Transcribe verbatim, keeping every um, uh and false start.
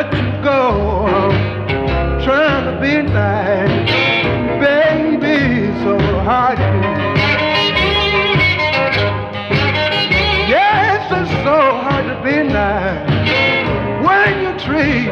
let you go. Trying to be nice, baby, so hard.